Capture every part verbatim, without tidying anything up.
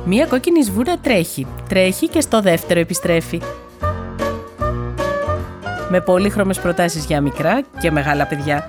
Μία κόκκινη σβούρα τρέχει, τρέχει και στο δεύτερο επιστρέφει. Με πολύχρωμες προτάσεις για μικρά και μεγάλα παιδιά.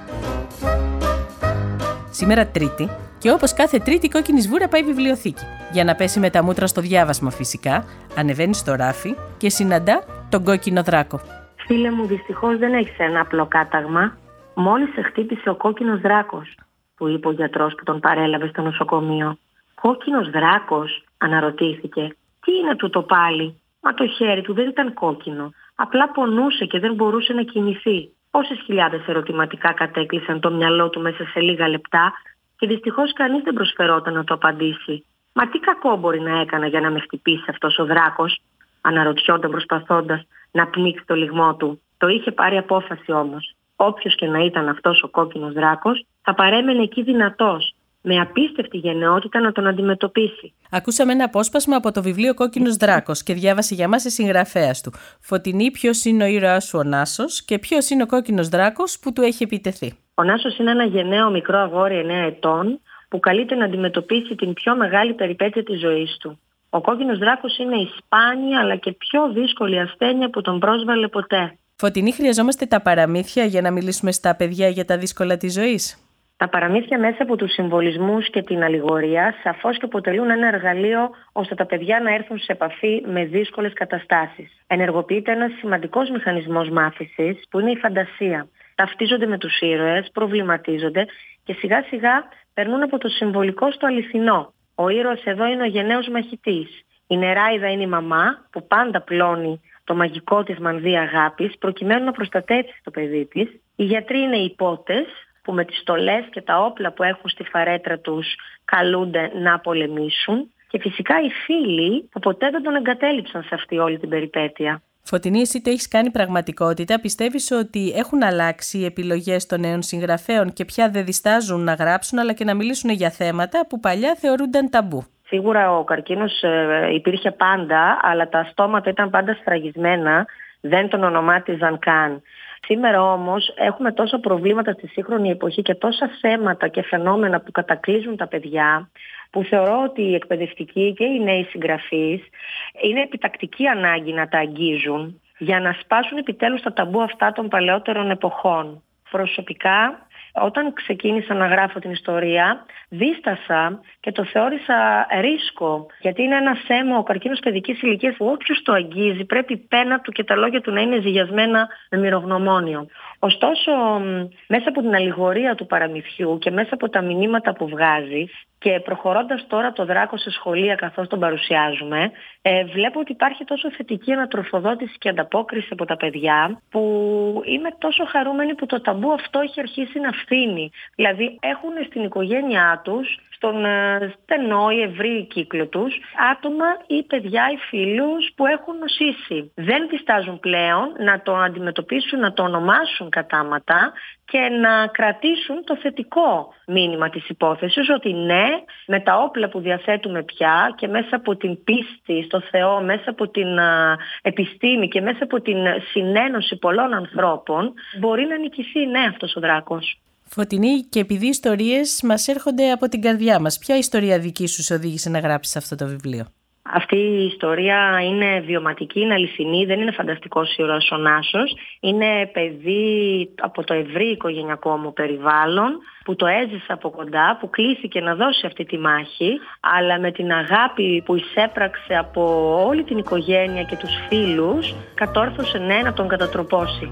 Σήμερα Τρίτη και όπως κάθε Τρίτη η κόκκινη σβούρα πάει βιβλιοθήκη. Για να πέσει με τα μούτρα στο διάβασμα φυσικά, ανεβαίνει στο ράφι και συναντά τον κόκκινο δράκο. Φίλε μου, δυστυχώς δεν έχεις ένα απλό κάταγμα. Μόλις σε χτύπησε ο κόκκινος δράκος, του είπε ο γιατρός που τον παρέλαβε στο νοσοκομείο. Κόκκινος δράκος, αναρωτήθηκε. Τι είναι τούτο πάλι? Μα το χέρι του δεν ήταν κόκκινο. Απλά πονούσε και δεν μπορούσε να κινηθεί. Πόσες χιλιάδες ερωτηματικά κατέκλυσαν το μυαλό του μέσα σε λίγα λεπτά και δυστυχώς κανείς δεν προσφερόταν να το απαντήσει. Μα τι κακό μπορεί να έκανα για να με χτυπήσει αυτός ο δράκος? Αναρωτιόταν προσπαθώντας να πνίξει το λυγμό του. Το είχε πάρει απόφαση όμως. Όποιος και να ήταν αυτός ο κόκκινος δράκος, θα παρέμενε εκεί δυνατός, με απίστευτη γενναιότητα να τον αντιμετωπίσει. Ακούσαμε ένα απόσπασμα από το βιβλίο «Κόκκινος δράκος» και διάβασε για μας η συγγραφέας του. Φωτεινή, ποιος είναι ο ήρωας σου ο Νάσος και ποιος είναι ο κόκκινος δράκος που του έχει επιτεθεί. Ο Νάσος είναι ένα γενναίο μικρό αγόρι εννέα ετών που καλείται να αντιμετωπίσει την πιο μεγάλη περιπέτεια της ζωής του. Ο κόκκινος δράκος είναι η σπάνια αλλά και πιο δύσκολη ασθένεια που τον πρόσβαλε ποτέ. Φωτεινή, χρειαζόμαστε τα παραμύθια για να μιλήσουμε στα παιδιά για τα δύσκολα της ζωής. Τα παραμύθια μέσα από τους συμβολισμούς και την αλληγορία σαφώς και αποτελούν ένα εργαλείο ώστε τα παιδιά να έρθουν σε επαφή με δύσκολες καταστάσεις. Ενεργοποιείται ένας σημαντικός μηχανισμός μάθησης που είναι η φαντασία. Ταυτίζονται με τους ήρωες, προβληματίζονται και σιγά σιγά περνούν από το συμβολικό στο αληθινό. Ο ήρωας εδώ είναι ο γενναίος μαχητής. Η νεράιδα είναι η μαμά που πάντα πλώνει το μαγικό της μανδύα αγάπης προκειμένου να προστατεύσει το παιδί της. Οι γιατροί είναι οι υπότες που με τις στολές και τα όπλα που έχουν στη φαρέτρα τους καλούνται να πολεμήσουν. Και φυσικά οι φίλοι που ποτέ δεν τον εγκατέλειψαν σε αυτή όλη την περιπέτεια. Φωτεινή, εσύ το έχεις κάνει πραγματικότητα. Πιστεύεις ότι έχουν αλλάξει οι επιλογές των νέων συγγραφέων και πια δεν διστάζουν να γράψουν αλλά και να μιλήσουν για θέματα που παλιά θεωρούνταν ταμπού? Σίγουρα ο καρκίνος ε, υπήρχε πάντα, αλλά τα στόματα ήταν πάντα σφραγισμένα, δεν τον ονομάτιζαν καν. Σήμερα όμως έχουμε τόσα προβλήματα στη σύγχρονη εποχή και τόσα θέματα και φαινόμενα που κατακλείζουν τα παιδιά, που θεωρώ ότι οι εκπαιδευτικοί και οι νέοι συγγραφείς είναι επιτακτική ανάγκη να τα αγγίζουν για να σπάσουν επιτέλους τα ταμπού αυτά των παλαιότερων εποχών. Προσωπικά, όταν ξεκίνησα να γράφω την ιστορία, δίστασα και το θεώρησα ρίσκο, γιατί είναι ένα θέμα, ο καρκίνος παιδικής ηλικίας, που όποιος το αγγίζει πρέπει η πένα του και τα λόγια του να είναι ζυγιασμένα με μυρογνωμόνιο. Ωστόσο, μέσα από την αλληγορία του παραμυθιού και μέσα από τα μηνύματα που βγάζει και προχωρώντας τώρα το δράκο σε σχολεία καθώς τον παρουσιάζουμε, ε, βλέπω ότι υπάρχει τόσο θετική ανατροφοδότηση και ανταπόκριση από τα παιδιά, που είμαι τόσο χαρούμενη που το ταμπού αυτό έχει αρχίσει να φθήνει. Δηλαδή έχουν στην οικογένειά τους, στον ε, στενό ή ευρύ κύκλο τους, άτομα ή παιδιά ή φίλους που έχουν νοσήσει. Δεν διστάζουν πλέον να το αντιμετωπίσουν, να το ονομάσουν κατάματα και να κρατήσουν το θετικό μήνυμα της υπόθεσης, ότι ναι, με τα όπλα που διαθέτουμε πια και μέσα από την πίστη στο Θεό, μέσα από την α, επιστήμη και μέσα από την συνένωση πολλών ανθρώπων, μπορεί να νικηθεί ναι αυτός ο δράκος. Φωτεινή, και επειδή οι ιστορίες μας έρχονται από την καρδιά μας, ποια ιστορία δική σου σε οδήγησε να γράψεις αυτό το βιβλίο? Αυτή η ιστορία είναι βιωματική, είναι αληθινή, δεν είναι φανταστικός ήρωας ο Νάσος. Είναι παιδί από το ευρύ οικογενειακό μου περιβάλλον, που το έζησε από κοντά, που κλήθηκε να δώσει αυτή τη μάχη, αλλά με την αγάπη που εισέπραξε από όλη την οικογένεια και τους φίλους, κατόρθωσε ναι να τον κατατροπώσει.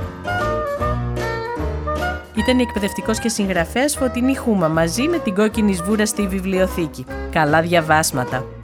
Ήταν η εκπαιδευτικός και συγγραφέας Φωτεινή Χούμα μαζί με την κόκκινη σβούρα στη βιβλιοθήκη. Καλά διαβάσματα!